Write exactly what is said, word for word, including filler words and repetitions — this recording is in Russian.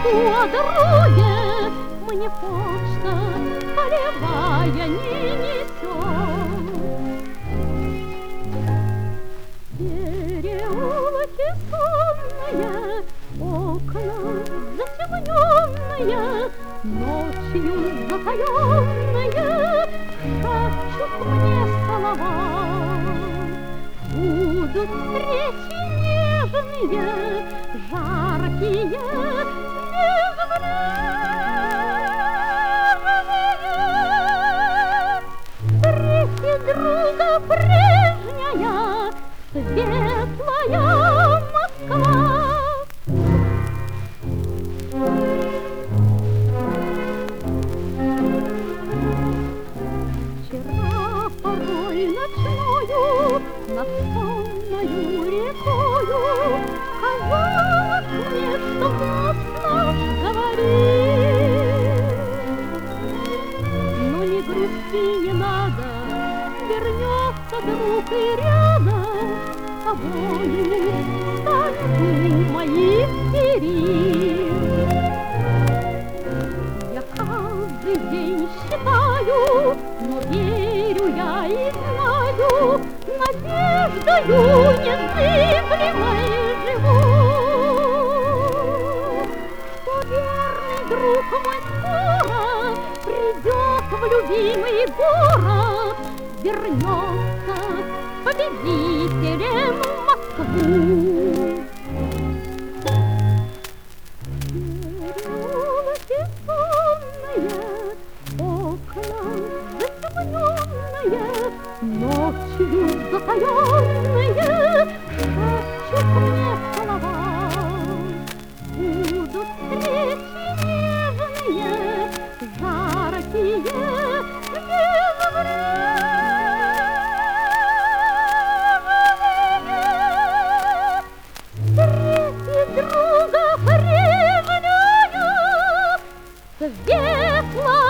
тоску о друге мне почта полевая не несет. Переулки сонные, окна затемненные, ночью затаенные шепчут мне слова. Будут встречи нежные, жаркие, нежные. Встречи друга прежняя, светлая Москва. Вчера порой ночною над сонною рекою казалось мне, что мост наш говорит. Но не грусти, не надо, вернется друг и рядом с тобою станет у моих перил. Я каждый день считаю, но верю я и знаю, надеждою незыблемой живу, что верный друг мой скоро придет в любимый город, вернется победителем в Москву. Переулки сонные, окна затемненные, ночью затаенные шепчут мне слова. Будут встречи нежные, жаркие, нежные. Встречи друга прежнюю, светло